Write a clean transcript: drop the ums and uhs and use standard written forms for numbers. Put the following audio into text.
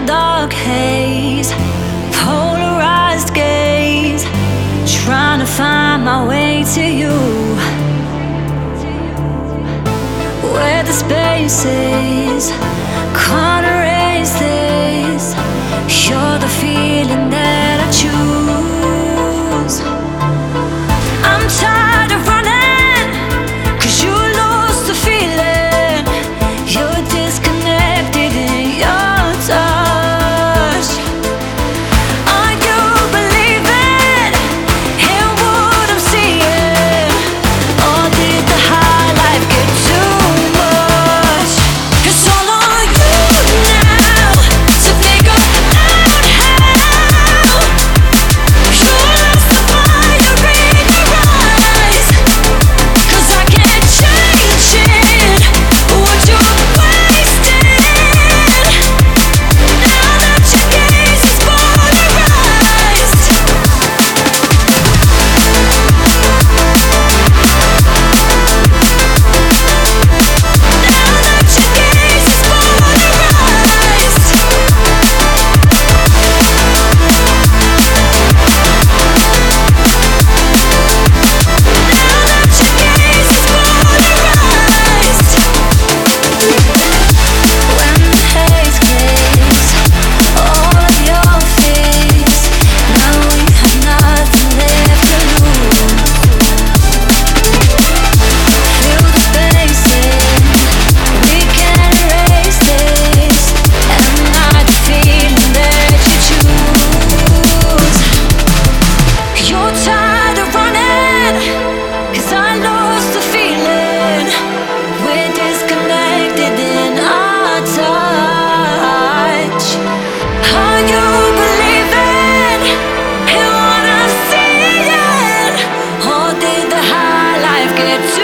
dark haze, polarized gaze, trying to find my way to you, where the spaces can't erase this. You're the feeling that I choose. I'm tired of running, 'cause you lost the feeling. You're disconnected in your touch. Are you believing in what I'm seeing? Or did the high life get too much? It's all on you now to figure out how. You lost the fire in your eyes, 'cause I can't change it. What you're wasting now that your gaze is polarized. Now that your gaze is polarized. Now that your gaze is polarized. When the haze clears all of your fears, now we have nothing left to lose. Fill the spaces, we can't erase this, and not the feeling that you choose. You're tired of running, 'cause I lost the feeling. We're disconnected in our touch. Are you believing in what I'm seeing? Or did the high life get too